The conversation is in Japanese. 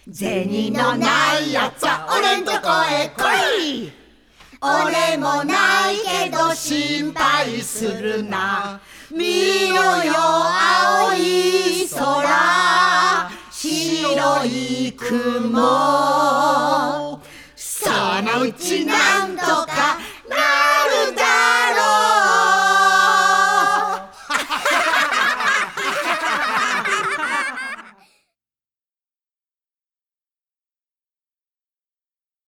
銭のないやつは俺んとこへ来い。俺もないけど心配するな。見ろよ青い空、白い雲、そのうちなんとか